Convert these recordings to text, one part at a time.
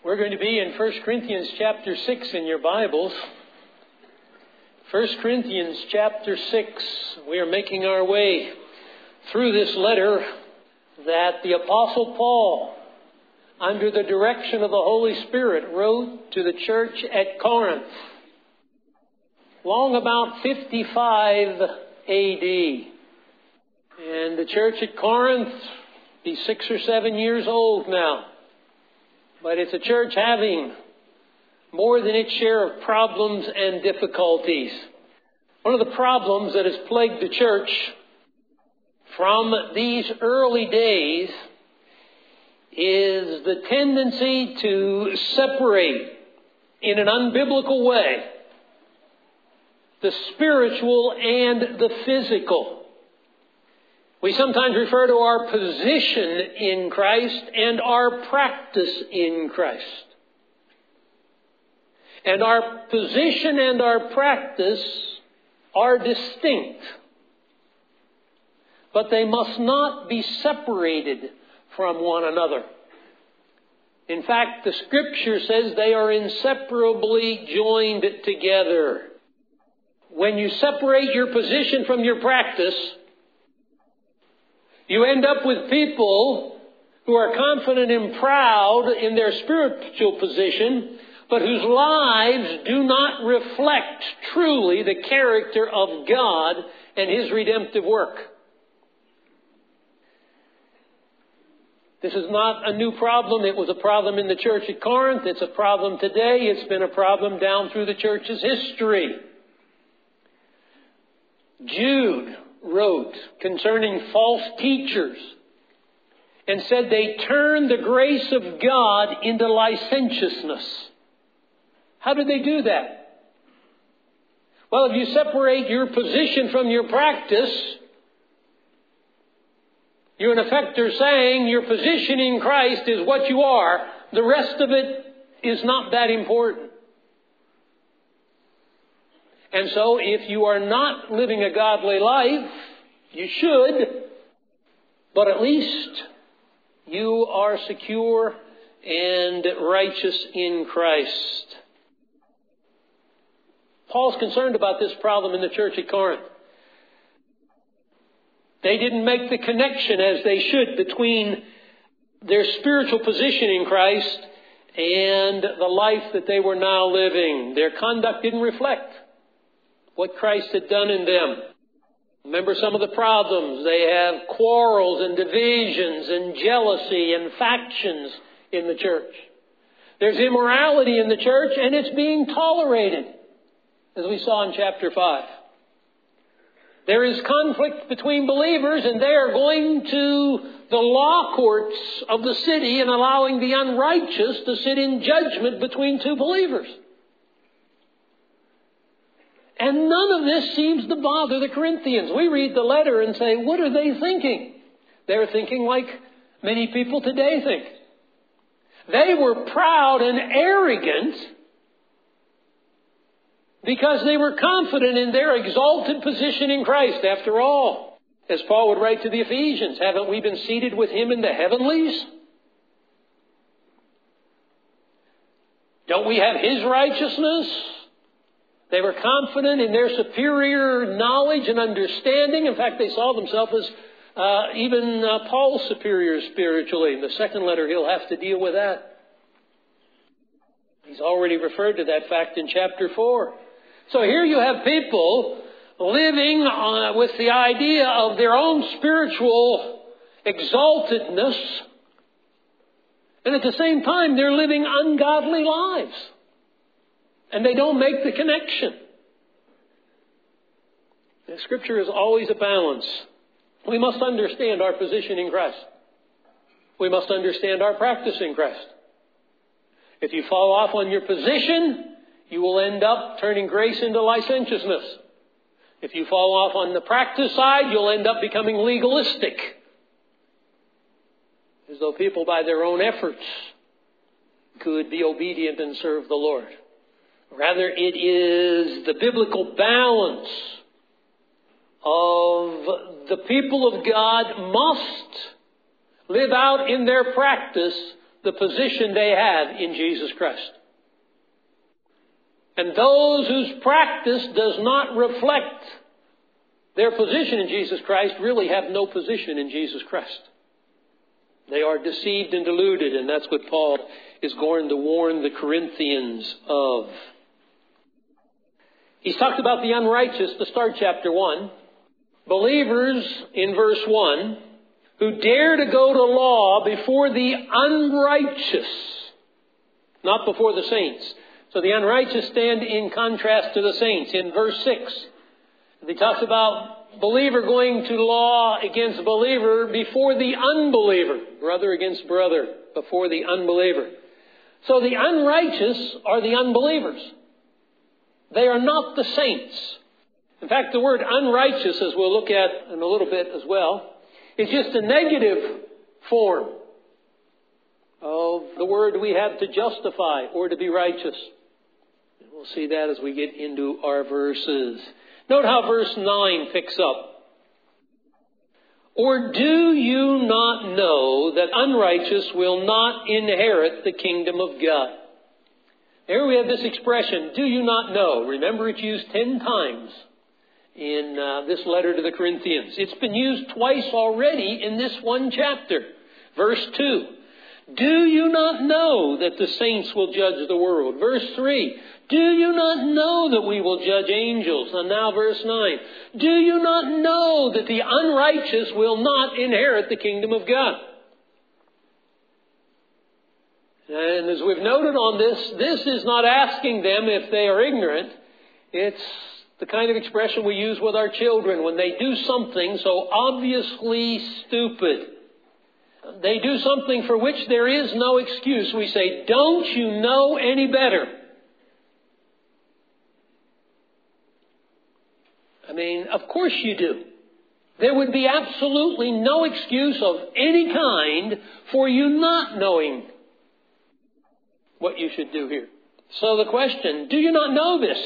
We're going to be in 1 Corinthians chapter 6 in your Bibles. 1 Corinthians chapter 6. We are making our way through this letter that the Apostle Paul, under the direction of the Holy Spirit, wrote to the church at Corinth, long about 55 A.D. And the church at Corinth is 6 or 7 years old now. But it's a church having more than its share of problems and difficulties. One of the problems that has plagued the church from these early days is the tendency to separate in an unbiblical way the spiritual and the physical. We sometimes refer to our position in Christ and our practice in Christ. And our position and our practice are distinct. But they must not be separated from one another. In fact, the Scripture says they are inseparably joined together. When you separate your position from your practice, you end up with people who are confident and proud in their spiritual position, but whose lives do not reflect truly the character of God and His redemptive work. This is not a new problem. It was a problem in the church at Corinth. It's a problem today. It's been a problem down through the church's history. Jude wrote concerning false teachers and said they turned the grace of God into licentiousness. How did they do that? Well, if you separate your position from your practice, you in effect are saying your position in Christ is what you are. The rest of it is not that important. And so if you are not living a godly life, you should, but at least you are secure and righteous in Christ. Paul's concerned about this problem in the church at Corinth. They didn't make the connection as they should between their spiritual position in Christ and the life that they were now living. Their conduct didn't reflect what Christ had done in them. Remember some of the problems. They have quarrels and divisions and jealousy and factions in the church. There's immorality in the church, and it's being tolerated, as we saw in chapter 5. There is conflict between believers, and they are going to the law courts of the city and allowing the unrighteous to sit in judgment between two believers. And none of this seems to bother the Corinthians. We read the letter and say, what are they thinking? They're thinking like many people today think. They were proud and arrogant because they were confident in their exalted position in Christ. After all, as Paul would write to the Ephesians, haven't we been seated with Him in the heavenlies? Don't we have His righteousness? They were confident in their superior knowledge and understanding. In fact, they saw themselves as even Paul's superior spiritually. In the second letter, he'll have to deal with that. He's already referred to that fact in chapter 4. So here you have people living with the idea of their own spiritual exaltedness. And at the same time, they're living ungodly lives. And they don't make the connection. The Scripture is always a balance. We must understand our position in Christ. We must understand our practice in Christ. If you fall off on your position, you will end up turning grace into licentiousness. If you fall off on the practice side, you'll end up becoming legalistic. As though people by their own efforts could be obedient and serve the Lord. Rather, it is the biblical balance of the people of God must live out in their practice the position they have in Jesus Christ. And those whose practice does not reflect their position in Jesus Christ really have no position in Jesus Christ. They are deceived and deluded, and that's what Paul is going to warn the Corinthians of. He's talked about the unrighteous to start chapter 1. Believers, in verse 1, who dare to go to law before the unrighteous, not before the saints. So the unrighteous stand in contrast to the saints. In verse 6, he talks about believer going to law against believer before the unbeliever. Brother against brother before the unbeliever. So the unrighteous are the unbelievers. They are not the saints. In fact, the word unrighteous, as we'll look at in a little bit as well, is just a negative form of the word we have to justify or to be righteous. And we'll see that as we get into our verses. Note how verse 9 picks up. Or do you not know that unrighteous will not inherit the kingdom of God? Here we have this expression, do you not know? Remember, it's used 10 times in this letter to the Corinthians. It's been used twice already in this one chapter. Verse 2, do you not know that the saints will judge the world? Verse 3, do you not know that we will judge angels? And now verse 9, do you not know that the unrighteous will not inherit the kingdom of God? And as we've noted on this is not asking them if they are ignorant. It's the kind of expression we use with our children when they do something so obviously stupid. They do something for which there is no excuse. We say, don't you know any better? I mean, of course you do. There would be absolutely no excuse of any kind for you not knowing what you should do here. So the question, do you not know this?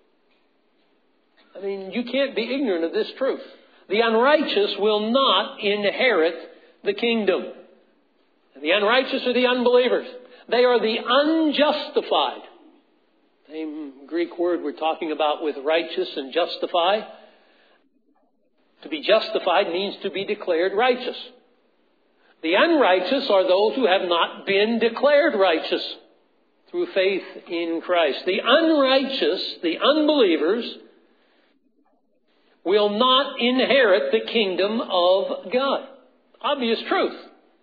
I mean, you can't be ignorant of this truth. The unrighteous will not inherit the kingdom. The unrighteous are the unbelievers. They are the unjustified. Same Greek word we're talking about with righteous and justify. To be justified means to be declared righteous. The unrighteous are those who have not been declared righteous through faith in Christ. The unrighteous, the unbelievers, will not inherit the kingdom of God. Obvious truth.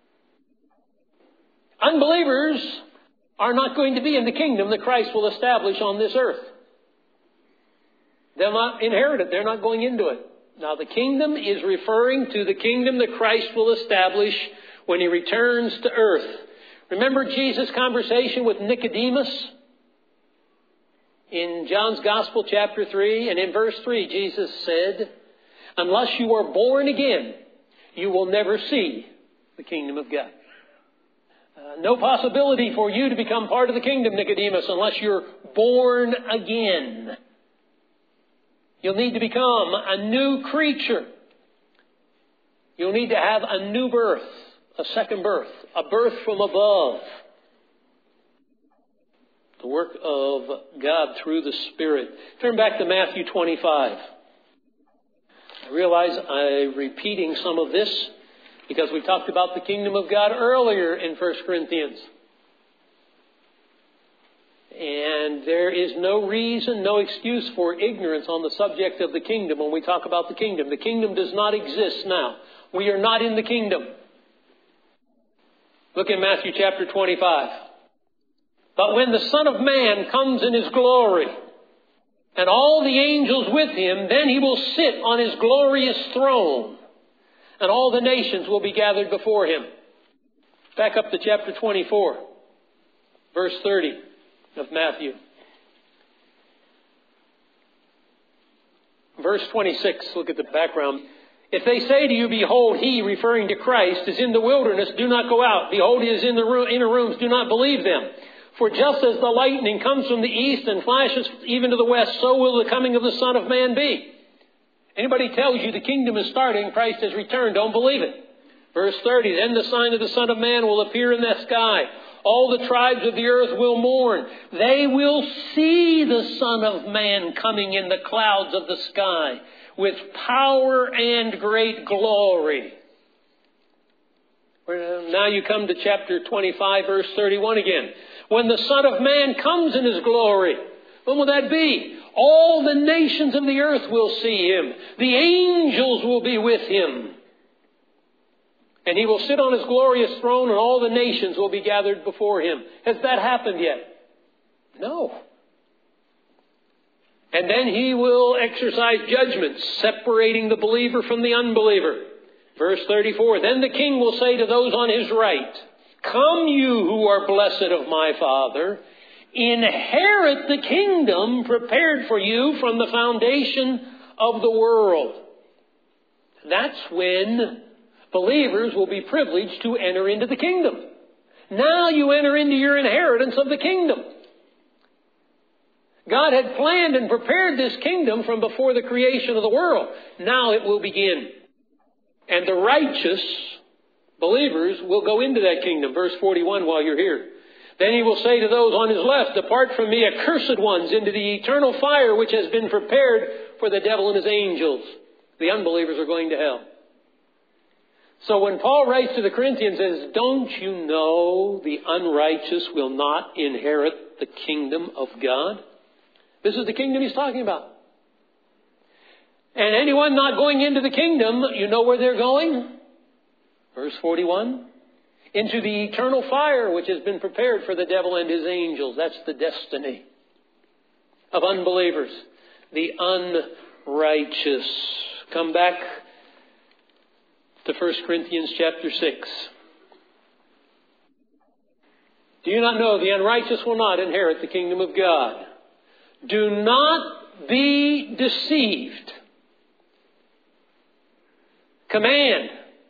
Unbelievers are not going to be in the kingdom that Christ will establish on this earth. They'll not inherit it. They're not going into it. Now, the kingdom is referring to the kingdom that Christ will establish when He returns to earth. Remember Jesus' conversation with Nicodemus in John's Gospel, chapter 3, and in verse 3, Jesus said, unless you are born again, you will never see the kingdom of God. No possibility for you to become part of the kingdom, Nicodemus, unless you're born again. You'll need to become a new creature. You'll need to have a new birth, a second birth, a birth from above. The work of God through the Spirit. Turn back to Matthew 25. I realize I'm repeating some of this because we talked about the kingdom of God earlier in 1 Corinthians. And there is no reason, no excuse for ignorance on the subject of the kingdom when we talk about the kingdom. The kingdom does not exist now. We are not in the kingdom. Look in Matthew chapter 25. But when the Son of Man comes in His glory, and all the angels with Him, then He will sit on His glorious throne, and all the nations will be gathered before Him. Back up to chapter 24, verse 30 of Matthew. Verse 26, look at the background. If they say to you, behold, He, referring to Christ, is in the wilderness, do not go out. Behold, He is in the inner rooms, do not believe them. For just as the lightning comes from the east and flashes even to the west, so will the coming of the Son of Man be. Anybody tells you the kingdom is starting, Christ has returned, don't believe it. Verse 30, then the sign of the Son of Man will appear in the sky. All the tribes of the earth will mourn. They will see the Son of Man coming in the clouds of the sky with power and great glory. Now you come to chapter 25, verse 31 again. When the Son of Man comes in His glory, when will that be? All the nations of the earth will see Him. The angels will be with Him. And He will sit on His glorious throne, and all the nations will be gathered before Him. Has that happened yet? No. And then He will exercise judgment, separating the believer from the unbeliever. Verse 34, then the King will say to those on His right, come you who are blessed of my Father, inherit the kingdom prepared for you from the foundation of the world. That's when believers will be privileged to enter into the kingdom. Now you enter into your inheritance of the kingdom. God had planned and prepared this kingdom from before the creation of the world. Now it will begin. And the righteous believers will go into that kingdom. Verse 41 while you're here. Then He will say to those on His left, depart from me, accursed ones, into the eternal fire which has been prepared for the devil and his angels. The unbelievers are going to hell. So when Paul writes to the Corinthians and says, don't you know the unrighteous will not inherit the kingdom of God? This is the kingdom he's talking about. And anyone not going into the kingdom, you know where they're going? Verse 41. Into the eternal fire which has been prepared for the devil and his angels. That's the destiny of unbelievers. The unrighteous. Come back to 1 Corinthians chapter 6. Do you not know the unrighteous will not inherit the kingdom of God? Do not be deceived. Command.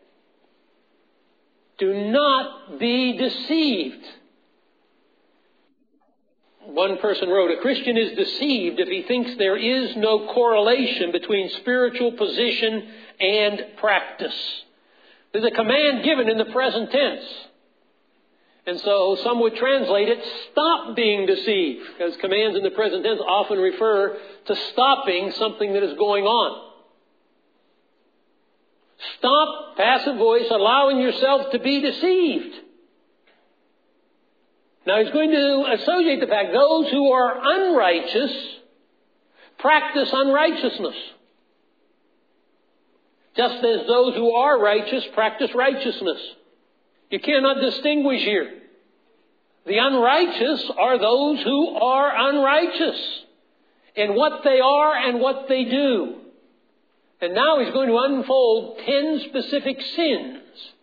Do not be deceived. One person wrote, a Christian is deceived if he thinks there is no correlation between spiritual position and practice. There's a command given in the present tense. And so some would translate it, stop being deceived, because commands in the present tense often refer to stopping something that is going on. Stop, passive voice, allowing yourself to be deceived. Now he's going to associate the fact those who are unrighteous practice unrighteousness. Just as those who are righteous practice righteousness. You cannot distinguish here. The unrighteous are those who are unrighteous in what they are and what they do. And now he's going to unfold 10 specific sins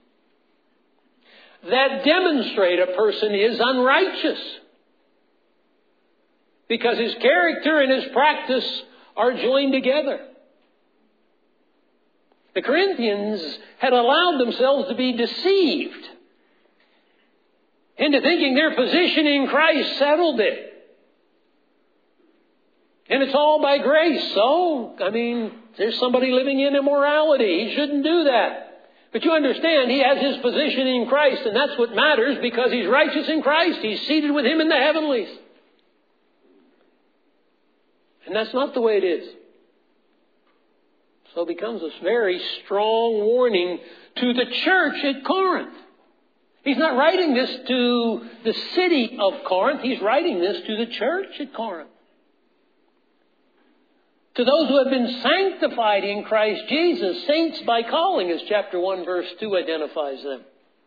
that demonstrate a person is unrighteous, because his character and his practice are joined together. The Corinthians had allowed themselves to be deceived into thinking their position in Christ settled it. And it's all by grace. So, there's somebody living in immorality. He shouldn't do that. But you understand, he has his position in Christ, and that's what matters, because he's righteous in Christ. He's seated with Him in the heavenlies. And that's not the way it is. So it becomes a very strong warning to the church at Corinth. He's not writing this to the city of Corinth. He's writing this to the church at Corinth. To those who have been sanctified in Christ Jesus, saints by calling, as chapter 1 verse 2 identifies them.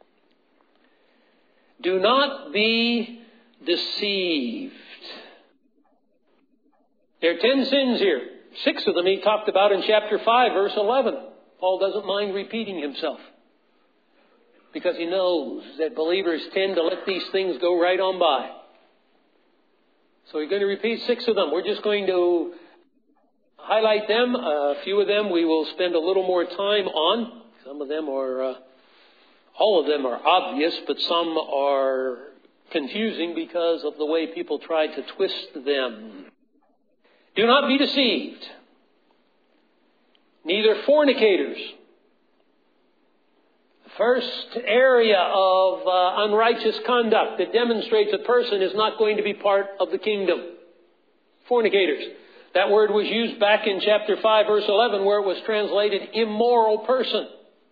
Do not be deceived. There are 10 sins here. 6 of them he talked about in chapter 5 verse 11. Paul doesn't mind repeating himself, because he knows that believers tend to let these things go right on by. So he's going to repeat 6 of them. We're just going to highlight them. A few of them we will spend a little more time on. Some of them are, all of them are obvious, but some are confusing because of the way people try to twist them. Do not be deceived. Neither fornicators. first area of unrighteous conduct that demonstrates a person is not going to be part of the kingdom. Fornicators. That word was used back in chapter 5, verse 11, where it was translated immoral person.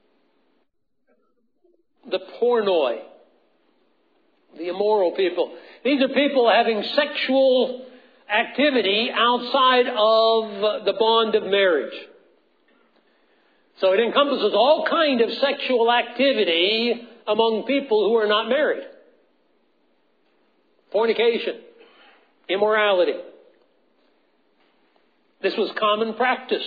The pornoi. The immoral people. These are people having sexual activity outside of the bond of marriage. So it encompasses all kind of sexual activity among people who are not married. Fornication. Immorality. This was common practice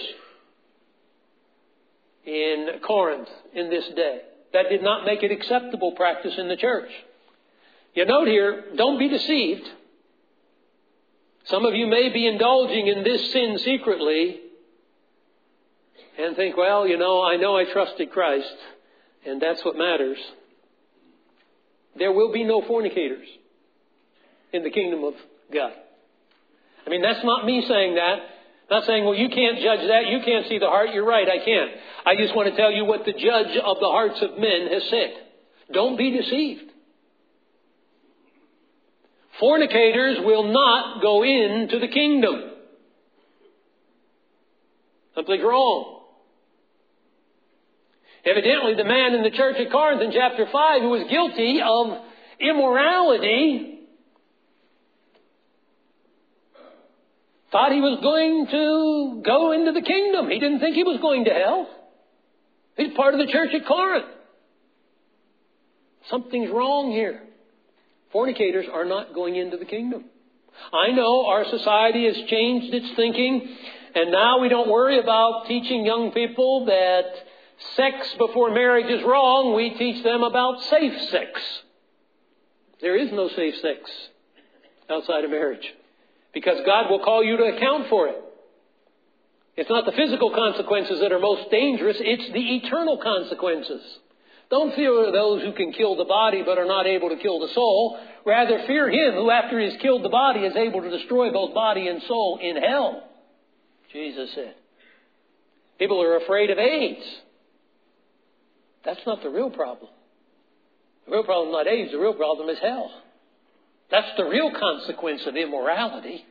in Corinth in this day. That did not make it acceptable practice in the church. You note here, don't be deceived. Some of you may be indulging in this sin secretly and think, well, I know I trusted Christ, and that's what matters. There will be no fornicators in the kingdom of God. I mean, that's not me saying that. I'm not saying, well, you can't judge that. You can't see the heart. You're right, I can't. I just want to tell you what the judge of the hearts of men has said. Don't be deceived. Fornicators will not go into the kingdom. Something's wrong. Evidently, the man in the church at Corinth in chapter 5 who was guilty of immorality thought he was going to go into the kingdom. He didn't think he was going to hell. He's part of the church at Corinth. Something's wrong here. Fornicators are not going into the kingdom. I know our society has changed its thinking, and now we don't worry about teaching young people that sex before marriage is wrong. We teach them about safe sex. There is no safe sex outside of marriage, because God will call you to account for it. It's not the physical consequences that are most dangerous, it's the eternal consequences. Don't fear those who can kill the body but are not able to kill the soul. Rather, fear him who, after he has killed the body, is able to destroy both body and soul in hell, Jesus said. People are afraid of AIDS. That's not the real problem. The real problem is not AIDS. The real problem is hell. That's the real consequence of immorality.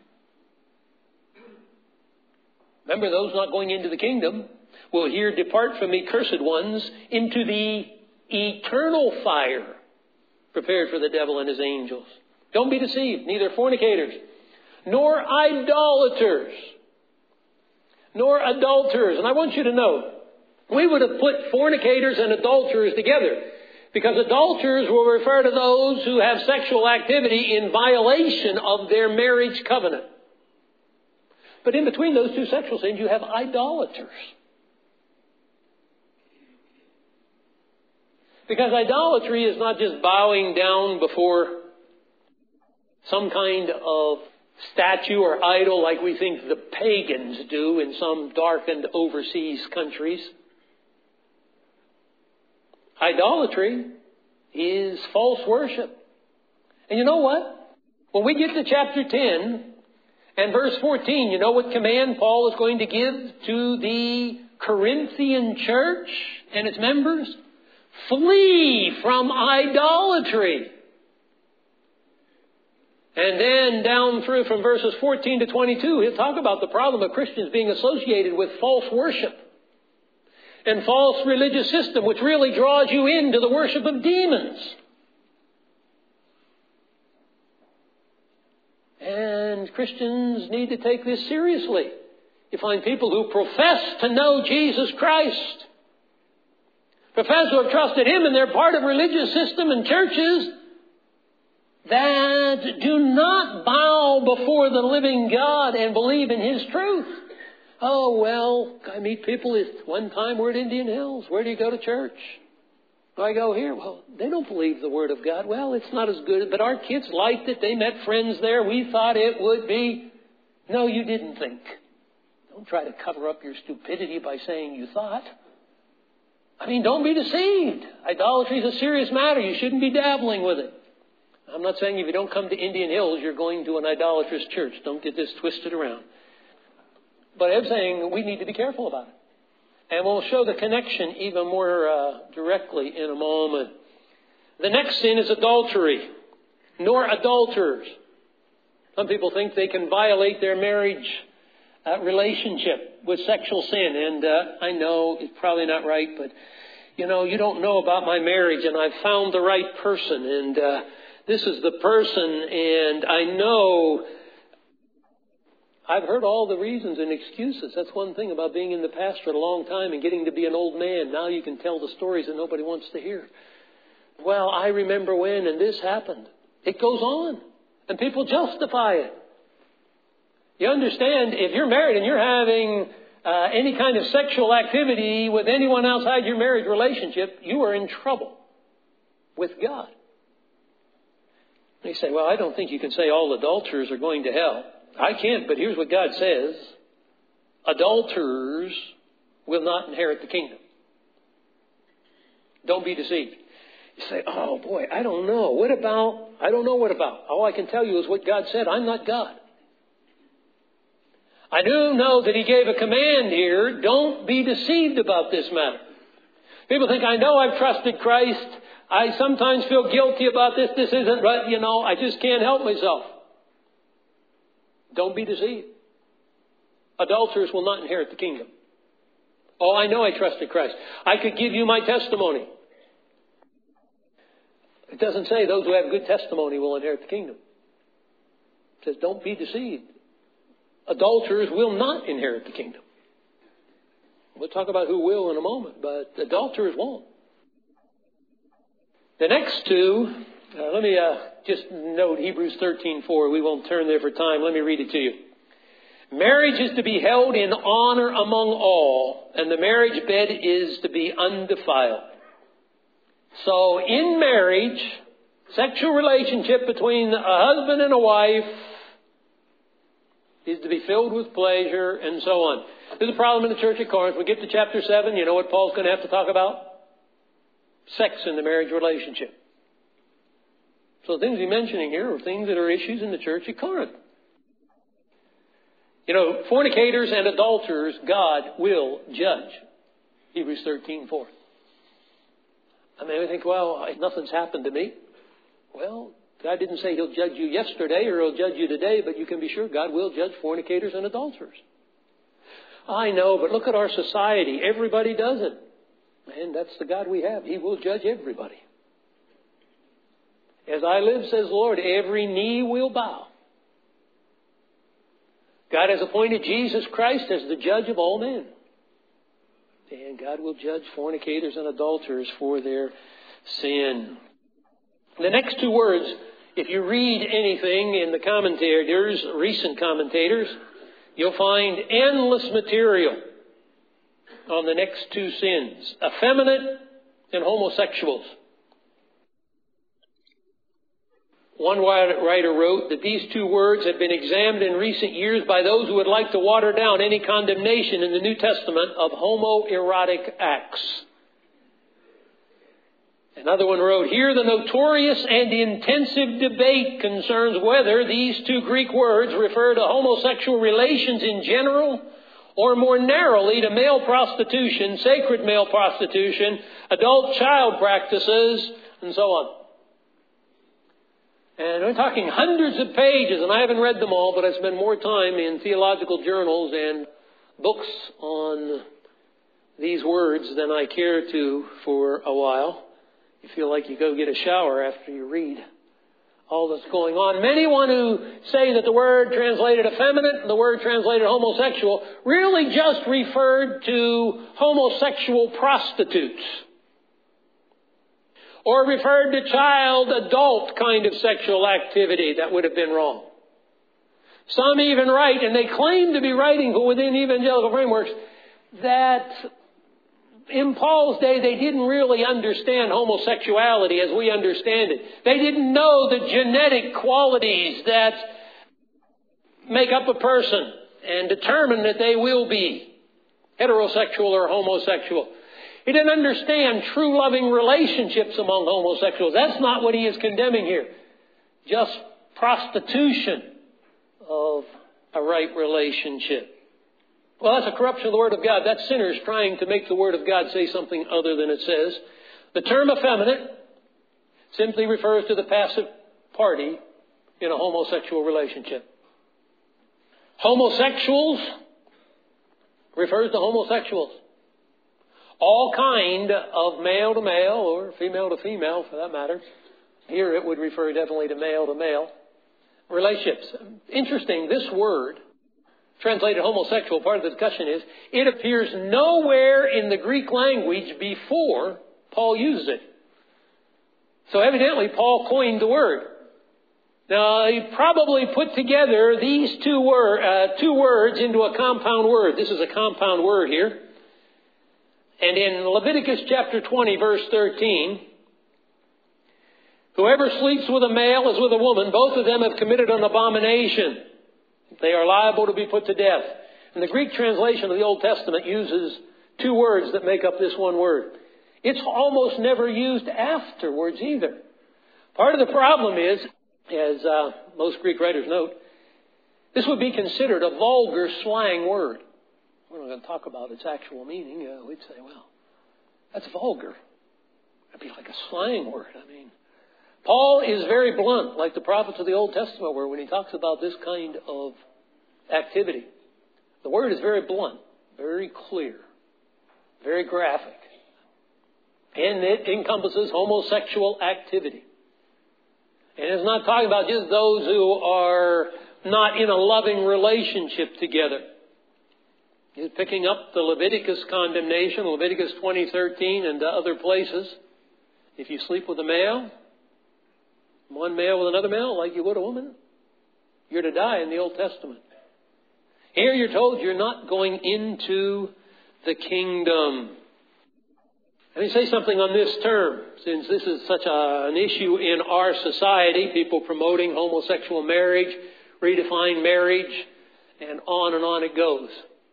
Remember, those not going into the kingdom will here depart from me, cursed ones, into the eternal fire prepared for the devil and his angels. Don't be deceived. Neither fornicators, nor idolaters, nor adulterers. And I want you to know, we would have put fornicators and adulterers together, because adulterers will refer to those who have sexual activity in violation of their marriage covenant. But in between those two sexual sins, you have idolaters. Because idolatry is not just bowing down before some kind of statue or idol like we think the pagans do in some darkened overseas countries. Idolatry is false worship. And you know what? When we get to chapter 10 and verse 14, you know what command Paul is going to give to the Corinthian church and its members? Flee from idolatry. And then down through from verses 14 to 22, he'll talk about the problem of Christians being associated with false worship and false religious system, which really draws you into the worship of demons. And Christians need to take this seriously. You find people who profess to know Jesus Christ, profess to have trusted Him, and they're part of religious system and churches that do not bow before the living God and believe in His truth. Oh, well, I meet people at one time we're at Indian Hills. Where do you go to church? I go here. Well, they don't believe the Word of God. Well, it's not as good, but our kids liked it. They met friends there. We thought it would be. No, you didn't think. Don't try to cover up your stupidity by saying you thought. I mean, don't be deceived. Idolatry is a serious matter. You shouldn't be dabbling with it. I'm not saying if you don't come to Indian Hills, you're going to an idolatrous church. Don't get this twisted around. But I'm saying we need to be careful about it. And we'll show the connection even more directly in a moment. The next sin is adultery, nor adulterers. Some people think they can violate their marriage relationship with sexual sin. And I know it's probably not right, but you don't know about my marriage, and I've found the right person, and this is the person, and I know I've heard all the reasons and excuses. That's one thing about being in the pastorate a long time and getting to be an old man. Now you can tell the stories that nobody wants to hear. Well, I remember when, and this happened. It goes on, and people justify it. You understand, if you're married and you're having any kind of sexual activity with anyone outside your marriage relationship, you are in trouble with God. They say, well, I don't think you can say all adulterers are going to hell. I can't, but here's what God says. Adulterers will not inherit the kingdom. Don't be deceived. You say, oh boy, I don't know. What about? I don't know what about. All I can tell you is what God said. I'm not God. I do know that He gave a command here. Don't be deceived about this matter. People think, I know I've trusted Christ. I sometimes feel guilty about this. This isn't right. I just can't help myself. Don't be deceived. Adulterers will not inherit the kingdom. Oh, I know I trusted Christ. I could give you my testimony. It doesn't say those who have good testimony will inherit the kingdom. It says don't be deceived. Adulterers will not inherit the kingdom. We'll talk about who will in a moment, but adulterers won't. The next two, let me just note Hebrews 13:4. We won't turn there for time. Let me read it to you. Marriage is to be held in honor among all, and the marriage bed is to be undefiled. So in marriage, sexual relationship between a husband and a wife is to be filled with pleasure and so on. There's a problem in the church at Corinth. We get to chapter 7, you know what Paul's going to have to talk about? Sex in the marriage relationship. So the things he's mentioning here are things that are issues in the church at Corinth. Fornicators and adulterers, God will judge. Hebrews 13:4. I mean, we think, well, nothing's happened to me. Well, God didn't say He'll judge you yesterday or He'll judge you today, but you can be sure God will judge fornicators and adulterers. I know, but look at our society. Everybody does it. And that's the God we have. He will judge everybody. As I live, says the Lord, every knee will bow. God has appointed Jesus Christ as the judge of all men. And God will judge fornicators and adulterers for their sin. The next two words, if you read anything in the commentators, recent commentators, you'll find endless material on the next two sins, effeminate and homosexuals. One writer wrote that these two words have been examined in recent years by those who would like to water down any condemnation in the New Testament of homoerotic acts. Another one wrote, here the notorious and intensive debate concerns whether these two Greek words refer to homosexual relations in general or more narrowly to male prostitution, sacred male prostitution, adult child practices, and so on. And we're talking hundreds of pages, and I haven't read them all, but I spend more time in theological journals and books on these words than I care to for a while. You feel like you go get a shower after you read all that's going on. Many want to say that the word translated effeminate and the word translated homosexual really just referred to homosexual prostitutes, or referred to child, adult kind of sexual activity. That would have been wrong. Some even write, and they claim to be writing within evangelical frameworks, that in Paul's day they didn't really understand homosexuality as we understand it. They didn't know the genetic qualities that make up a person and determine that they will be heterosexual or homosexual. He didn't understand true loving relationships among homosexuals. That's not what he is condemning here. Just prostitution of a right relationship. Well, that's a corruption of the Word of God. That's sinners trying to make the Word of God say something other than it says. The term effeminate simply refers to the passive party in a homosexual relationship. Homosexuals refers to homosexuals. All kind of male to male, or female to female for that matter. Here it would refer definitely to male relationships. Interesting, this word, translated homosexual, part of the discussion is, it appears nowhere in the Greek language before Paul uses it. So evidently Paul coined the word. Now, he probably put together these two words into a compound word. This is a compound word here. And in Leviticus chapter 20, verse 13, whoever sleeps with a male is with a woman. Both of them have committed an abomination. They are liable to be put to death. And the Greek translation of the Old Testament uses two words that make up this one word. It's almost never used afterwards either. Part of the problem is, as most Greek writers note, this would be considered a vulgar slang word. We're not going to talk about its actual meaning. We'd say, well, that's vulgar. That'd be like a slang word. I mean, Paul is very blunt, like the prophets of the Old Testament were when he talks about this kind of activity. The word is very blunt, very clear, very graphic. And it encompasses homosexual activity. And it's not talking about just those who are not in a loving relationship together. He's picking up the Leviticus condemnation, Leviticus 20:13 and other places. If you sleep with a male, one male with another male, like you would a woman, you're to die in the Old Testament. Here you're told you're not going into the kingdom. Let me say something on this term, since this is such an issue in our society, people promoting homosexual marriage, redefine marriage, and on it goes.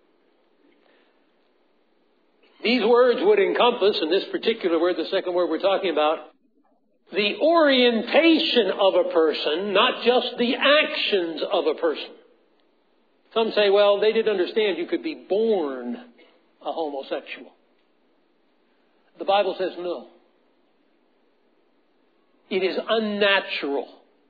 These words would encompass, in this particular word, the second word we're talking about, the orientation of a person, not just the actions of a person. Some say, well, they didn't understand you could be born a homosexual. The Bible says no. It is unnatural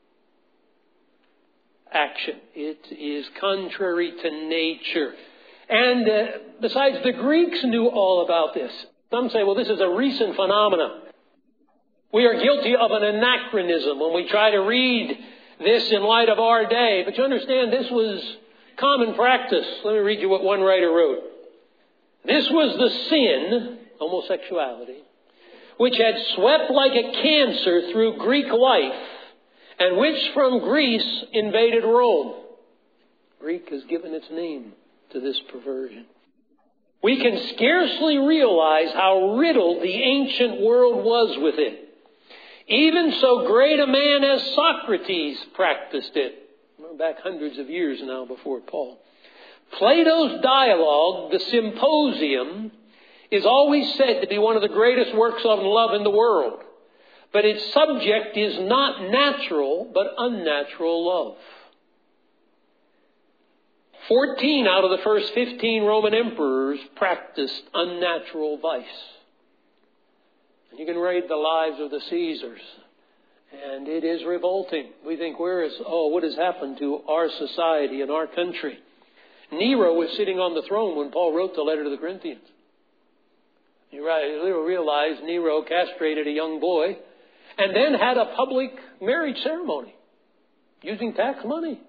action. It is contrary to nature. And besides, the Greeks knew all about this. Some say, well, this is a recent phenomenon. We are guilty of an anachronism when we try to read this in light of our day. But you understand, this was common practice. Let me read you what one writer wrote. This was the sin, homosexuality, which had swept like a cancer through Greek life, and which from Greece invaded Rome. Greek has given its name to this perversion. We can scarcely realize how riddled the ancient world was with it. Even so great a man as Socrates practiced it. We're back hundreds of years now before Paul. Plato's dialogue, the Symposium, is always said to be one of the greatest works on love in the world. But its subject is not natural, but unnatural love. 14 out of the first 15 Roman emperors practiced unnatural vice. You can read the lives of the Caesars, and it is revolting. We think, what has happened to our society and our country? Nero was sitting on the throne when Paul wrote the letter to the Corinthians. You realize Nero castrated a young boy and then had a public marriage ceremony using tax money.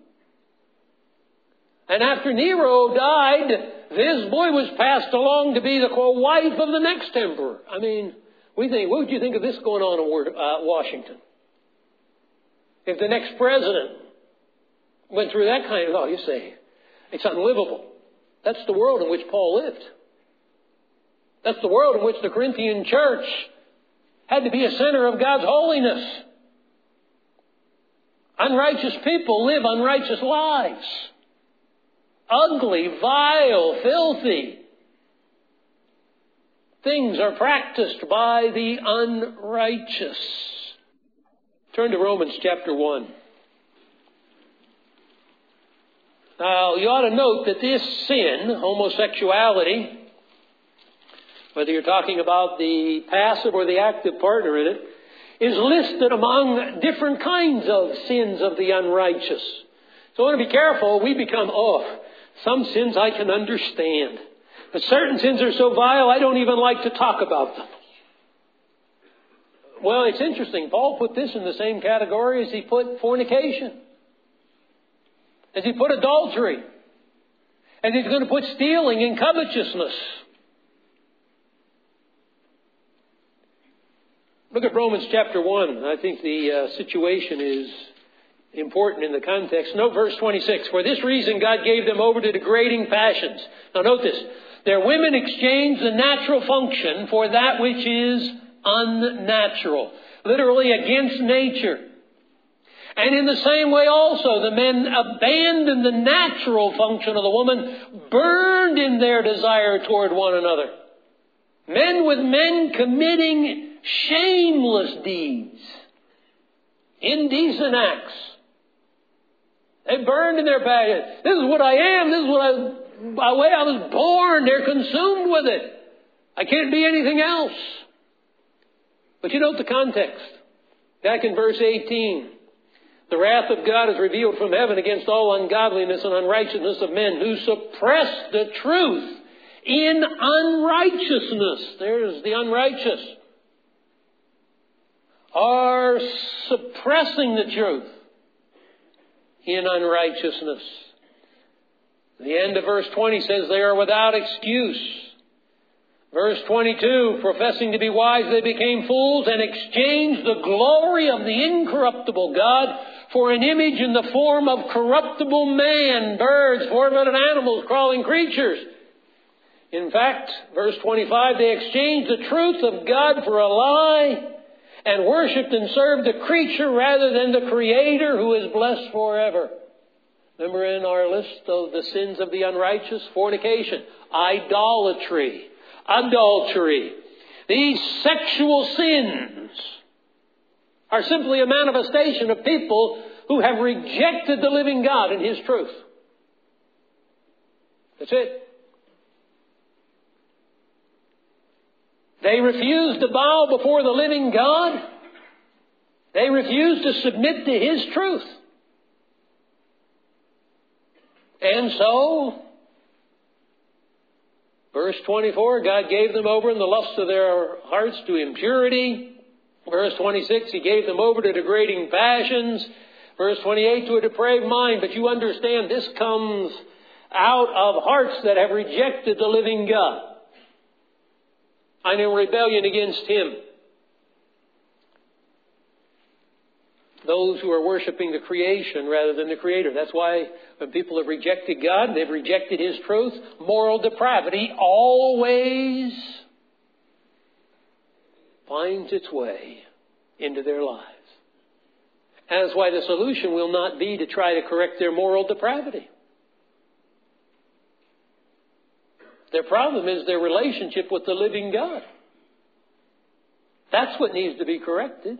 And after Nero died, this boy was passed along to be the wife of the next emperor. I mean, we think, what would you think of this going on in Washington? If the next president went through that kind of, you say, it's unlivable. That's the world in which Paul lived. That's the world in which the Corinthian church had to be a center of God's holiness. Unrighteous people live unrighteous lives. Ugly, vile, filthy things are practiced by the unrighteous. Turn to Romans chapter 1. Now, you ought to note that this sin, homosexuality, whether you're talking about the passive or the active partner in it, is listed among different kinds of sins of the unrighteous. So I want to be careful. We become, some sins I can understand. But certain sins are so vile, I don't even like to talk about them. Well, it's interesting. Paul put this in the same category as he put fornication, as he put adultery, and he's going to put stealing and covetousness. Look at Romans chapter 1. I think the situation is important in the context. Note verse 26. For this reason God gave them over to degrading passions. Now note this. Their women exchanged the natural function for that which is unnatural. Literally against nature. And in the same way also, the men abandoned the natural function of the woman, burned in their desire toward one another. Men with men committing shameless deeds, indecent acts. They burned in their passion. This is what I am. This is what by way I was born. They're consumed with it. I can't be anything else. But you note the context. Back in verse 18. The wrath of God is revealed from heaven against all ungodliness and unrighteousness of men who suppress the truth in unrighteousness. There's the unrighteous. Are suppressing the truth in unrighteousness. The end of verse 20 says they are without excuse. Verse 22, professing to be wise, they became fools and exchanged the glory of the incorruptible God for an image in the form of corruptible man, birds, four-footed animals, crawling creatures. In fact, verse 25, they exchanged the truth of God for a lie and worshipped and served the creature rather than the Creator who is blessed forever. Remember in our list of the sins of the unrighteous? Fornication, idolatry, adultery. These sexual sins are simply a manifestation of people who have rejected the living God and His truth. That's it. They refused to bow before the living God. They refused to submit to His truth. And so, verse 24, God gave them over in the lust of their hearts to impurity. Verse 26, He gave them over to degrading passions. Verse 28, to a depraved mind. But you understand, this comes out of hearts that have rejected the living God and in rebellion against Him. Those who are worshiping the creation rather than the Creator. That's why when people have rejected God, they've rejected His truth, moral depravity always finds its way into their lives. And that's why the solution will not be to try to correct their moral depravity. Their problem is their relationship with the living God. That's what needs to be corrected.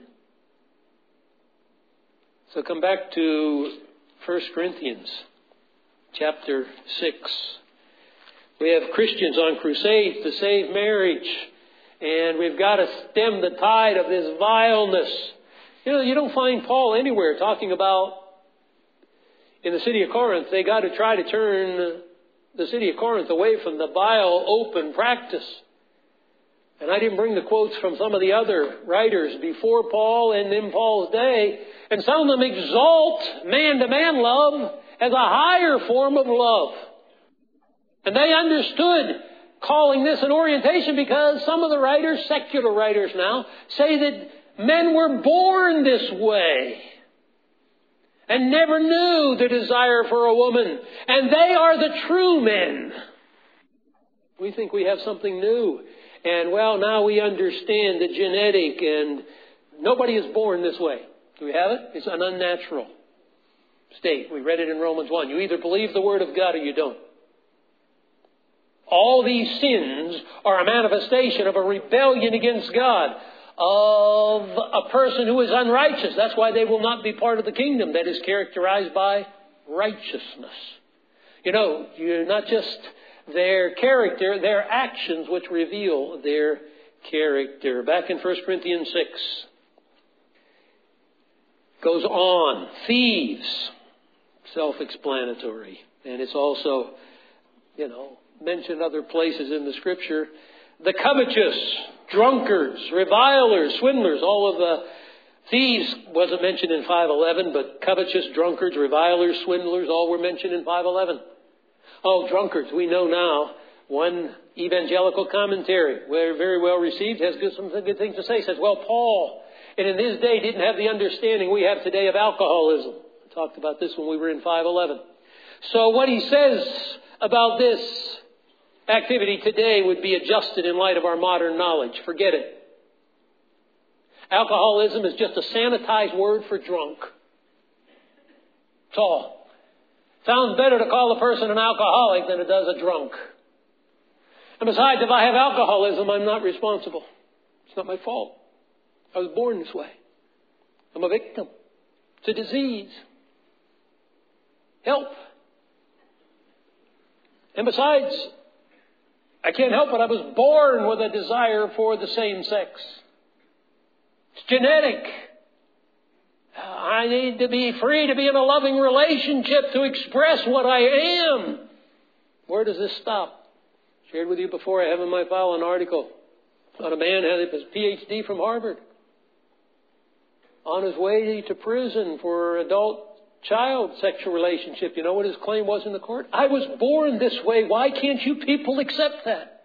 So come back to 1 Corinthians chapter 6. We have Christians on crusades to save marriage. And we've got to stem the tide of this vileness. You know, you don't find Paul anywhere talking about in the city of Corinth, they got to try to turn the city of Corinth away from the vile, open practice. And I didn't bring the quotes from some of the other writers before Paul and in Paul's day. And some of them exalt man-to-man love as a higher form of love. And they understood calling this an orientation because some of the writers, secular writers now, say that men were born this way and never knew the desire for a woman. And they are the true men. We think we have something new. And well, now we understand the genetic and nobody is born this way. Do we have it? It's an unnatural state. We read it in Romans 1. You either believe the Word of God or you don't. All these sins are a manifestation of a rebellion against God, of a person who is unrighteous. That's why they will not be part of the kingdom that is characterized by righteousness. You're not just their character, their actions which reveal their character. Back in 1 Corinthians 6. Goes on. Thieves. Self-explanatory. And it's also, mentioned other places in the Scripture. The covetous, drunkards, revilers, swindlers, all of the thieves wasn't mentioned in 5:11, but covetous, drunkards, revilers, swindlers, all were mentioned in 5:11. Oh, drunkards, we know now. One evangelical commentary, very well received, has some good things to say. Says, Paul, and in his day didn't have the understanding we have today of alcoholism. I talked about this when we were in 5:11. So what he says about this activity today would be adjusted in light of our modern knowledge. Forget it. Alcoholism is just a sanitized word for drunk. That's all. Sounds better to call a person an alcoholic than it does a drunk. And besides, if I have alcoholism, I'm not responsible. It's not my fault. I was born this way. I'm a victim. It's a disease. Help. And besides, I can't help it. I was born with a desire for the same sex. It's genetic. I need to be free to be in a loving relationship to express what I am. Where does this stop? Shared with you before, I have in my file an article on a man who had his PhD from Harvard. On his way to prison for adult-child sexual relationship. You know what his claim was in the court? I was born this way. Why can't you people accept that?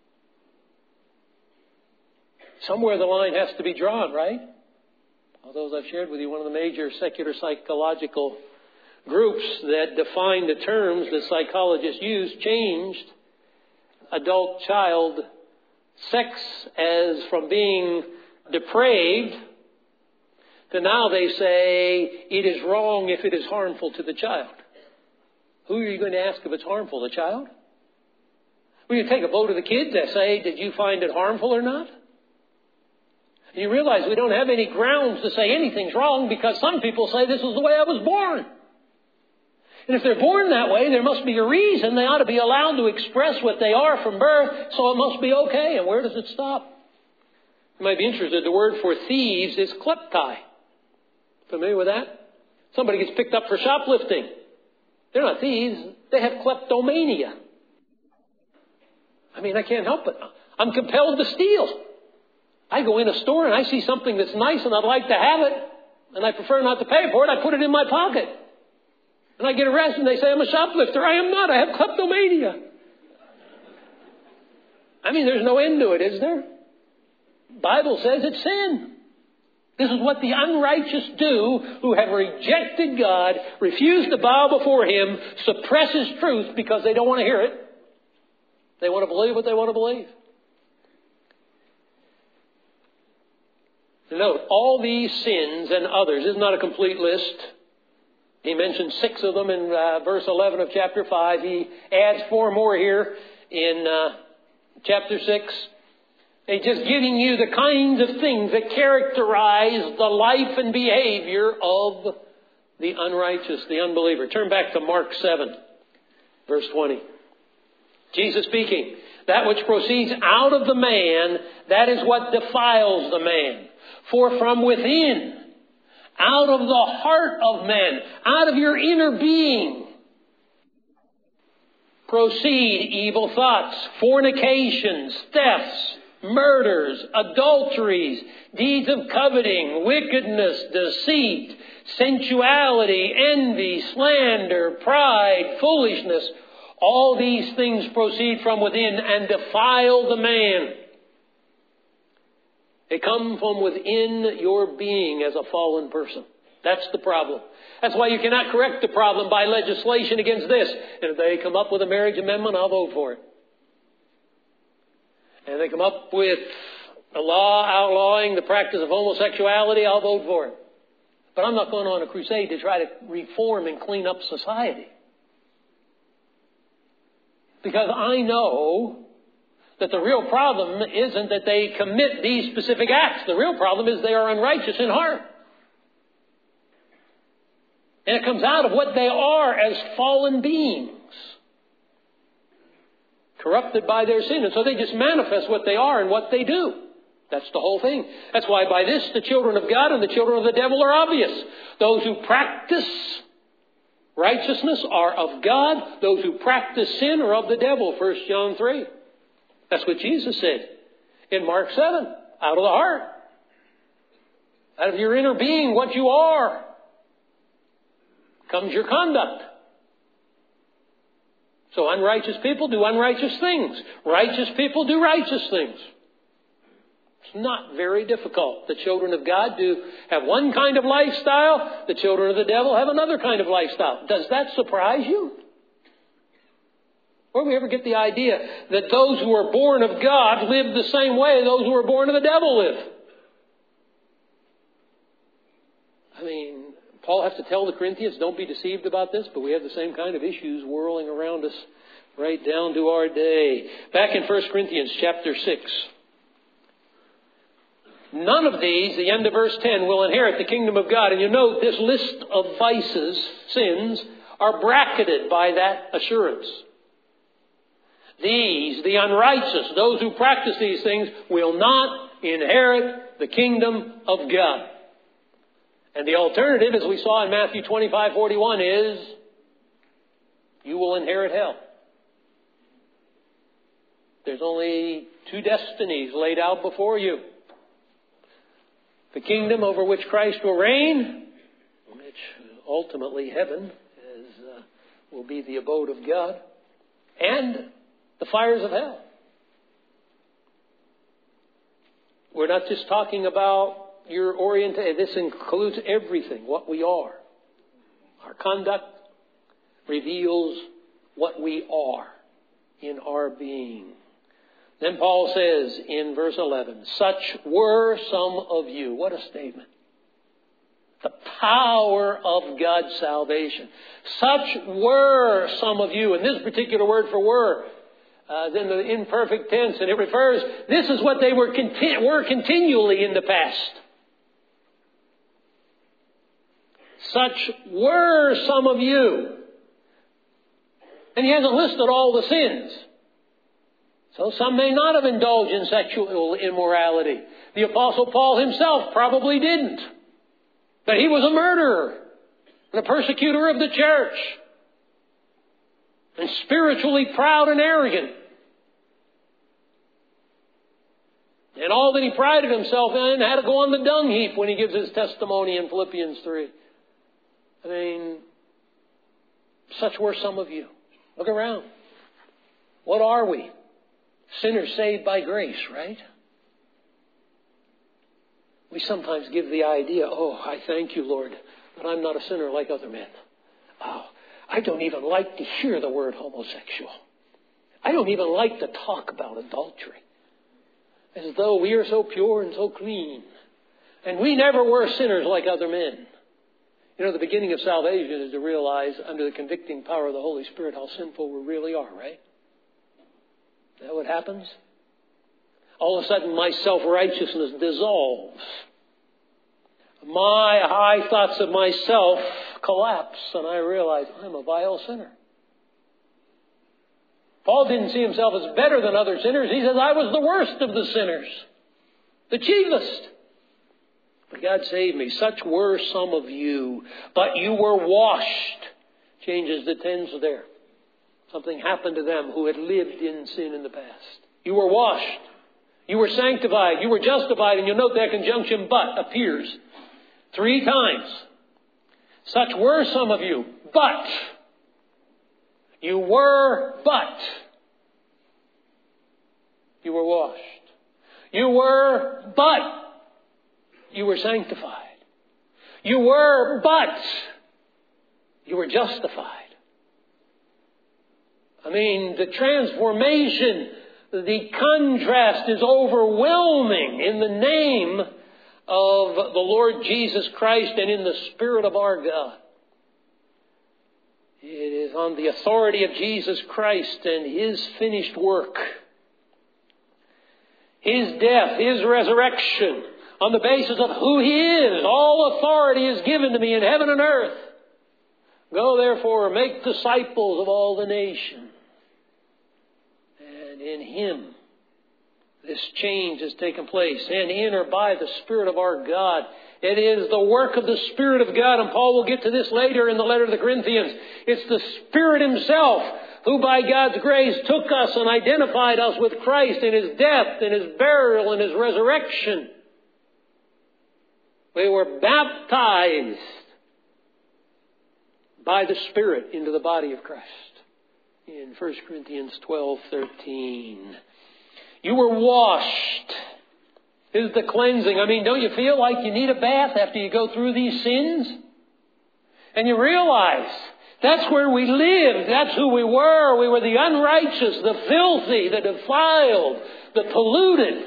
Somewhere the line has to be drawn, right? Although, as I've shared with you, one of the major secular psychological groups that define the terms that psychologists use changed adult-child sex as from being depraved to now they say it is wrong if it is harmful to the child. Who are you going to ask if it's harmful? The child? Well, you take a vote of the kids that say, did you find it harmful or not? You realize we don't have any grounds to say anything's wrong because some people say this is the way I was born. And if they're born that way, there must be a reason. They ought to be allowed to express what they are from birth, so it must be okay. And where does it stop? You might be interested. The word for thieves is kleptai. Familiar with that? Somebody gets picked up for shoplifting. They're not thieves. They have kleptomania. I can't help it. I'm compelled to steal. I go in a store and I see something that's nice and I'd like to have it. And I prefer not to pay for it. I put it in my pocket. And I get arrested and they say I'm a shoplifter. I am not. I have kleptomania. There's no end to it, is there? The Bible says it's sin. This is what the unrighteous do who have rejected God, refused to bow before Him, suppress His truth because they don't want to hear it. They want to believe what they want to believe. Note, all these sins and others is not a complete list. He mentions 6 of them in verse 11 of chapter 5. He adds 4 more here in chapter 6. He's just giving you the kinds of things that characterize the life and behavior of the unrighteous, the unbeliever. Turn back to Mark 7, verse 20. Jesus speaking, that which proceeds out of the man, that is what defiles the man. For from within, out of the heart of man, out of your inner being, proceed evil thoughts, fornications, thefts, murders, adulteries, deeds of coveting, wickedness, deceit, sensuality, envy, slander, pride, foolishness. All these things proceed from within and defile the man. They come from within your being as a fallen person. That's the problem. That's why you cannot correct the problem by legislation against this. And if they come up with a marriage amendment, I'll vote for it. And they come up with a law outlawing the practice of homosexuality, I'll vote for it. But I'm not going on a crusade to try to reform and clean up society. Because I know that the real problem isn't that they commit these specific acts. The real problem is they are unrighteous in heart. And it comes out of what they are as fallen beings. corrupted by their sin. And so they just manifest what they are and what they do. That's the whole thing. That's why by this the children of God and the children of the devil are obvious. Those who practice righteousness are of God. Those who practice sin are of the devil. 1 John 3. That's what Jesus said in Mark 7. Out of the heart. Out of your inner being, what you are, comes your conduct. So unrighteous people do unrighteous things. Righteous people do righteous things. It's not very difficult. The children of God do have one kind of lifestyle. The children of the devil have another kind of lifestyle. Does that surprise you? Where do we ever get the idea that those who are born of God live the same way those who are born of the devil live? I mean, Paul has to tell the Corinthians, don't be deceived about this, but we have the same kind of issues whirling around us right down to our day. Back in 1 Corinthians chapter 6. None of these, the end of verse 10, will inherit the kingdom of God. And you note this list of vices, sins, are bracketed by that assurance. These, the unrighteous, those who practice these things, will not inherit the kingdom of God. And the alternative, as we saw in Matthew 25:41, is you will inherit hell. There's only two destinies laid out before you. The kingdom over which Christ will reign, which ultimately heaven will be the abode of God, and the fires of hell. We're not just talking about your orientation. This includes everything, what we are. Our conduct reveals what we are in our being. Then Paul says in verse 11, such were some of you. What a statement. The power of God's salvation. Such were some of you. And this particular word for were is in the imperfect tense. And it refers, this is what they were continually in the past. Such were some of you. And he hasn't listed all the sins. So some may not have indulged in sexual immorality. The Apostle Paul himself probably didn't. But he was a murderer and a persecutor of the church. And spiritually proud and arrogant. And all that he prided himself in had to go on the dung heap when he gives his testimony in Philippians 3. I mean, such were some of you. Look around. What are we? Sinners saved by grace, right? We sometimes give the idea, oh, I thank you, Lord, that I'm not a sinner like other men. Oh, I don't even like to hear the word homosexual. I don't even like to talk about adultery. As though we are so pure and so clean. And we never were sinners like other men. You know, the beginning of salvation is to realize under the convicting power of the Holy Spirit how sinful we really are, right? Is that what happens? All of a sudden my self-righteousness dissolves. My high thoughts of myself collapse and I realize I'm a vile sinner. Paul didn't see himself as better than other sinners. He says, I was the worst of the sinners. The chiefest. But God saved me. Such were some of you. But you were washed. Changes the tense there. Something happened to them who had lived in sin in the past. You were washed. You were sanctified. You were justified. And you'll note that conjunction but appears 3 times. Such were some of you. But. You were but. You were washed. You were but. You were sanctified. You were but. You were justified. I mean, the transformation, the contrast is overwhelming in the name of the Lord Jesus Christ and in the Spirit of our God. It is on the authority of Jesus Christ and His finished work. His death, His resurrection, on the basis of who He is. All authority is given to me in heaven and earth. Go therefore, make disciples of all the nations. And in Him, this change has taken place. And in or by the Spirit of our God. It is the work of the Spirit of God. And Paul will get to this later in the letter to the Corinthians. It's the Spirit Himself who by God's grace took us and identified us with Christ in His death, in His burial, and His resurrection. We were baptized by the Spirit into the body of Christ. In 1 Corinthians 12:13. You were washed. This is the cleansing. I mean, don't you feel like you need a bath after you go through these sins? And you realize that's where we lived. That's who we were. We were the unrighteous, the filthy, the defiled, the polluted.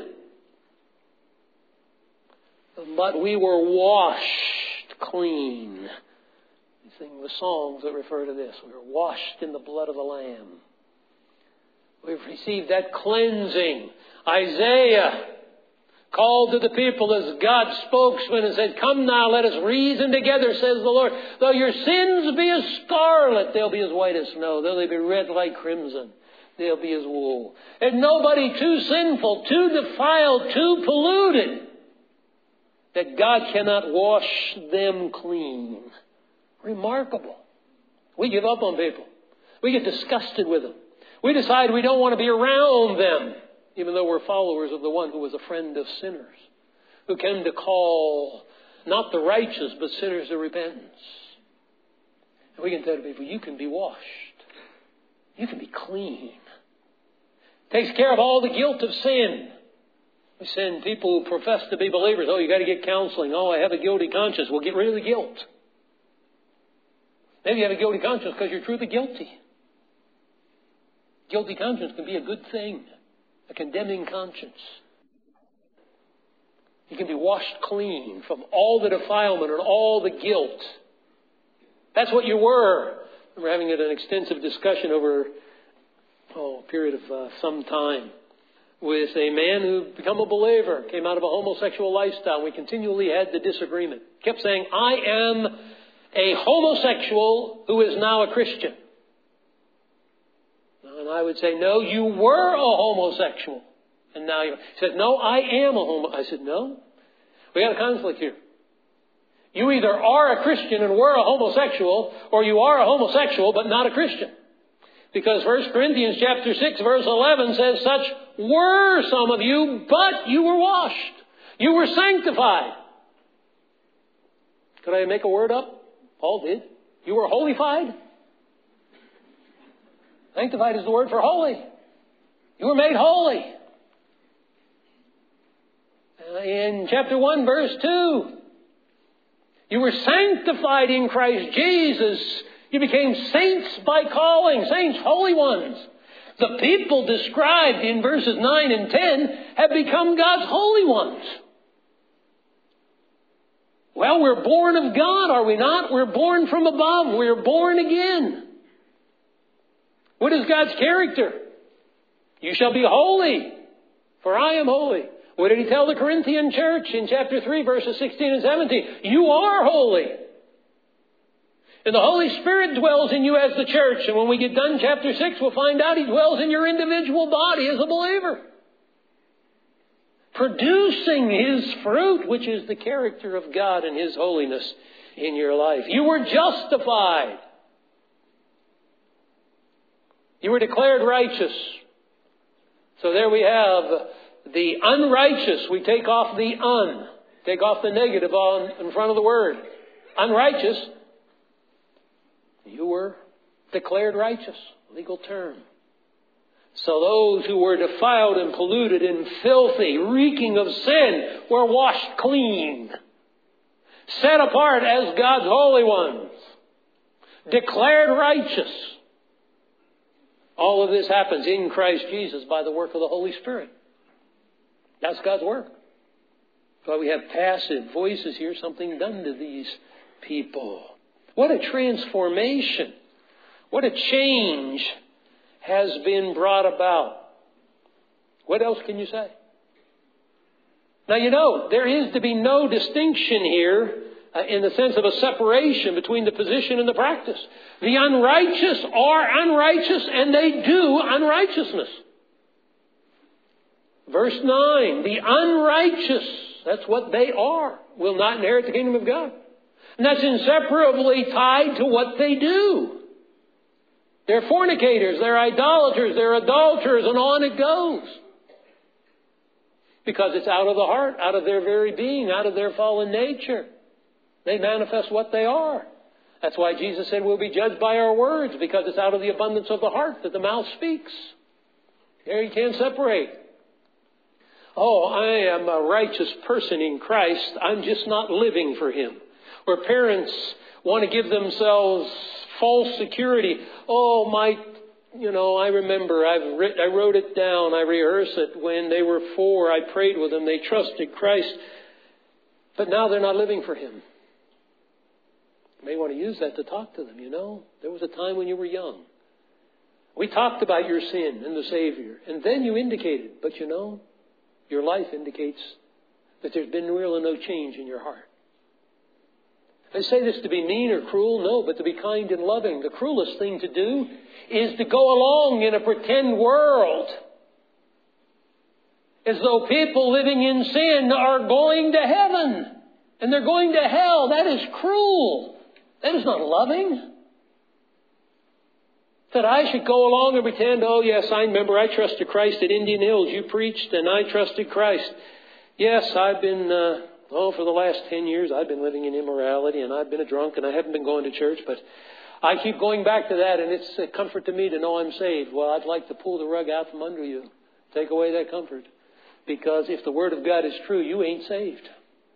But we were washed clean. We sing the songs that refer to this. We were washed in the blood of the Lamb. We've received that cleansing. Isaiah called to the people as God's spokesman and said, "Come now, let us reason together, says the Lord. Though your sins be as scarlet, they'll be as white as snow. Though they be red like crimson, they'll be as wool." There's nobody too sinful, too defiled, too polluted that God cannot wash them clean. Remarkable. We give up on people. We get disgusted with them. We decide we don't want to be around them, even though we're followers of the one who was a friend of sinners, who came to call not the righteous, but sinners to repentance. And we can tell people, you can be washed. You can be clean. Takes care of all the guilt of sin. We send people who profess to be believers, "Oh, you got to get counseling. Oh, I have a guilty conscience." Well, get rid of the guilt. Maybe you have a guilty conscience because you're truly guilty. Guilty conscience can be a good thing, a condemning conscience. You can be washed clean from all the defilement and all the guilt. That's what you were. We're having an extensive discussion over a period of some time with a man who became a believer, came out of a homosexual lifestyle. We continually had the disagreement. Kept saying, "I am a homosexual who is now a Christian." And I would say, "No, you were a homosexual. And now you're..." He said, "No, I am a homosexual." I said, "No, we got a conflict here. You either are a Christian and were a homosexual, or you are a homosexual but not a Christian. Because 1 Corinthians chapter 6 verse 11 says, "Such were some of you, but you were washed. You were sanctified." Could I make a word up? Paul did. You were holified. Sanctified is the word for holy. You were made holy. In chapter 1, verse 2, you were sanctified in Christ Jesus. You became saints by calling, saints, holy ones. The people described in verses 9 and 10 have become God's holy ones. Well, we're born of God, are we not? We're born from above. We're born again. What is God's character? You shall be holy, for I am holy. What did He tell the Corinthian church in chapter 3, verses 16 and 17? You are holy. And the Holy Spirit dwells in you as the church. And when we get done chapter 6, we'll find out He dwells in your individual body as a believer, producing His fruit, which is the character of God and His holiness in your life. You were justified. You were declared righteous. So there we have the unrighteous. We take off the un. Take off the negative in front of the word. Unrighteous. You were declared righteous. Legal term. So those who were defiled and polluted and filthy, reeking of sin, were washed clean. Set apart as God's holy ones. Declared righteous. All of this happens in Christ Jesus by the work of the Holy Spirit. That's God's work. That's why we have passive voices here, something done to these people. What a transformation. What a change has been brought about. What else can you say? Now, you know, there is to be no distinction here in the sense of a separation between the position and the practice. The unrighteous are unrighteous and they do unrighteousness. Verse 9, the unrighteous, that's what they are, will not inherit the kingdom of God. And that's inseparably tied to what they do. They're fornicators, they're idolaters, they're adulterers, and on it goes. Because it's out of the heart, out of their very being, out of their fallen nature. They manifest what they are. That's why Jesus said we'll be judged by our words, because it's out of the abundance of the heart that the mouth speaks. There you can't separate. Oh, I am a righteous person in Christ. I'm just not living for Him. Where parents want to give themselves false security. Oh, I remember I wrote it down. I rehearsed it when they were 4. I prayed with them. They trusted Christ. But now they're not living for Him. You may want to use that to talk to them, There was a time when you were young. We talked about your sin and the Savior. And then you indicated, but your life indicates that there's been really no change in your heart. I say this to be mean or cruel, no, but to be kind and loving. The cruelest thing to do is to go along in a pretend world as though people living in sin are going to heaven and they're going to hell. That is cruel. That is not loving. That I should go along and pretend, oh yes, I remember I trusted Christ at Indian Hills. You preached and I trusted Christ. Yes, I've been, for the last 10 years I've been living in immorality and I've been a drunk and I haven't been going to church, but I keep going back to that and it's a comfort to me to know I'm saved. Well, I'd like to pull the rug out from under you. Take away that comfort. Because if the Word of God is true, you ain't saved.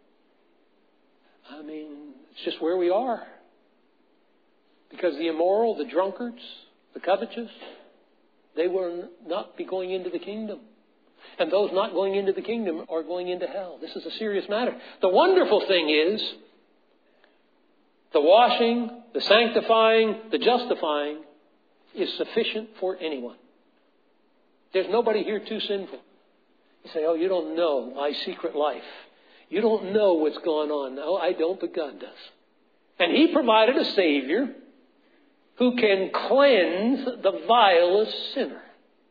It's just where we are. Because the immoral, the drunkards, the covetous, they will not be going into the kingdom. And those not going into the kingdom are going into hell. This is a serious matter. The wonderful thing is, the washing, the sanctifying, the justifying is sufficient for anyone. There's nobody here too sinful. You say, oh, you don't know my secret life. You don't know what's going on. No, I don't, but God does. And He provided a Savior who can cleanse the vilest sinner.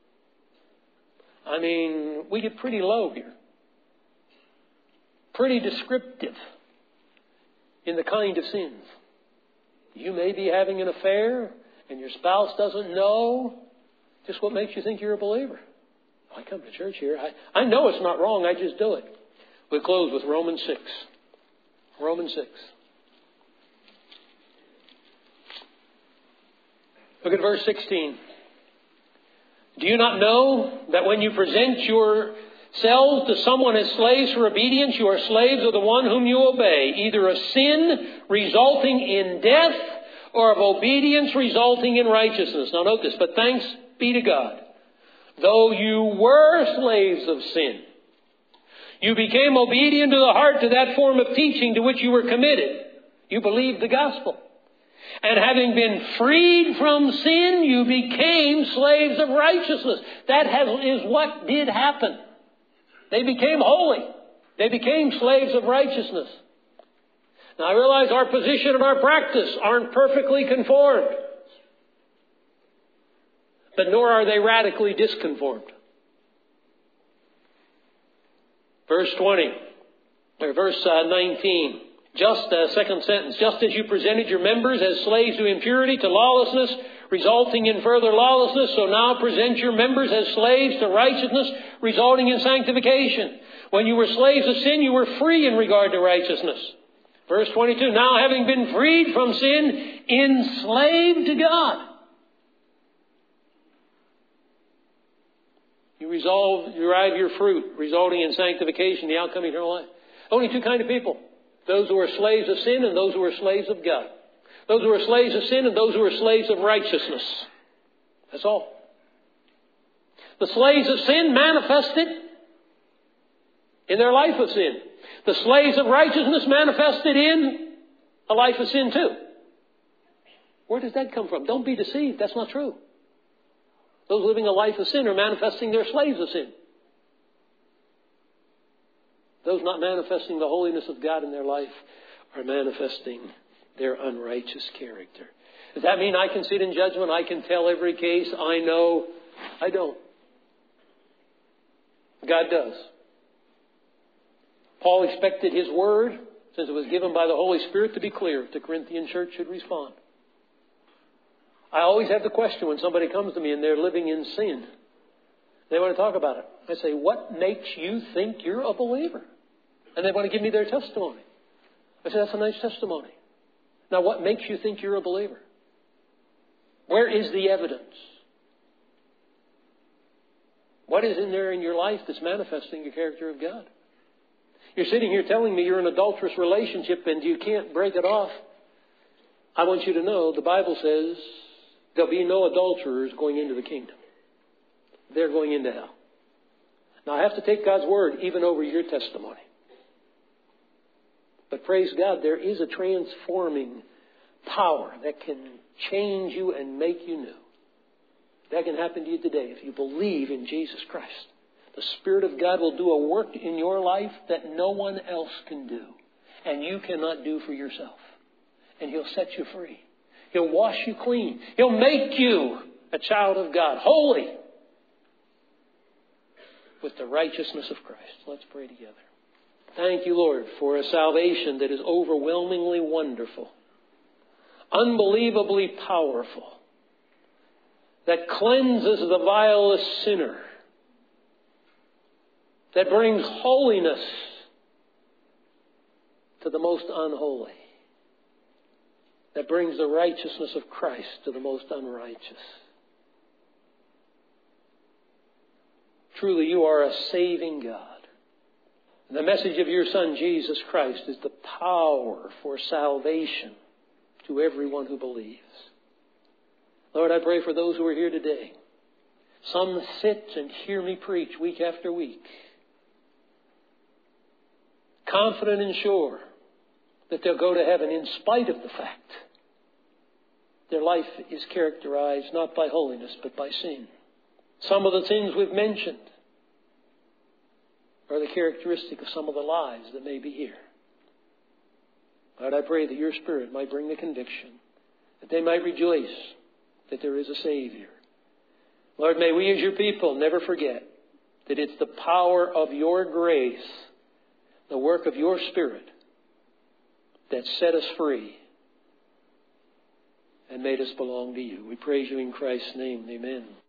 We get pretty low here. Pretty descriptive in the kind of sins. You may be having an affair and your spouse doesn't know. Just what makes you think you're a believer? I come to church here. I know it's not wrong. I just do it. We'll close with Romans 6. Romans 6. Look at verse 16. Do you not know that when you present yourselves to someone as slaves for obedience, you are slaves of the one whom you obey, either of sin resulting in death or of obedience resulting in righteousness? Now note this, but thanks be to God. Though you were slaves of sin, you became obedient to the heart to that form of teaching to which you were committed. You believed the gospel. And having been freed from sin, you became slaves of righteousness. That is what did happen. They became holy. They became slaves of righteousness. Now I realize our position and our practice aren't perfectly conformed. But nor are they radically disconformed. Verse 20, or verse 19. Second sentence, just as you presented your members as slaves to impurity, to lawlessness, resulting in further lawlessness, so now present your members as slaves to righteousness, resulting in sanctification. When you were slaves of sin, you were free in regard to righteousness. Verse 22, now having been freed from sin, enslaved to God. You derive your fruit, resulting in sanctification, the outcome of eternal life. Only two kinds of people. Those who are slaves of sin and those who are slaves of God. Those who are slaves of sin and those who are slaves of righteousness. That's all. The slaves of sin manifested in their life of sin. The slaves of righteousness manifested in a life of sin too. Where does that come from? Don't be deceived. That's not true. Those living a life of sin are manifesting their slaves of sin. Those not manifesting the holiness of God in their life are manifesting their unrighteous character. Does that mean I can sit in judgment? I can tell every case I know? I don't. God does. Paul expected his word, since it was given by the Holy Spirit, to be clear if the Corinthian church should respond. I always have the question when somebody comes to me and they're living in sin. They want to talk about it. I say, what makes you think you're a believer? And they want to give me their testimony. I say, that's a nice testimony. Now, what makes you think you're a believer? Where is the evidence? What is in there in your life that's manifesting the character of God? You're sitting here telling me you're in an adulterous relationship and you can't break it off. I want you to know the Bible says there'll be no adulterers going into the kingdom. They're going into hell. Now, I have to take God's word even over your testimony. But praise God, there is a transforming power that can change you and make you new. That can happen to you today if you believe in Jesus Christ. The Spirit of God will do a work in your life that no one else can do. And you cannot do for yourself. And He'll set you free. He'll wash you clean. He'll make you a child of God, holy, with the righteousness of Christ. Let's pray together. Thank you, Lord, for a salvation that is overwhelmingly wonderful, unbelievably powerful, that cleanses the vilest sinner, that brings holiness to the most unholy, that brings the righteousness of Christ to the most unrighteous. Truly, you are a saving God. And the message of your Son, Jesus Christ, is the power for salvation to everyone who believes. Lord, I pray for those who are here today. Some sit and hear me preach week after week, confident and sure that they'll go to heaven in spite of the fact their life is characterized not by holiness but by sin. Some of the sins we've mentioned are the characteristic of some of the lives that may be here. Lord, I pray that your Spirit might bring the conviction, that they might rejoice that there is a Savior. Lord, may we as your people never forget that it's the power of your grace, the work of your Spirit, that set us free and made us belong to you. We praise you in Christ's name. Amen.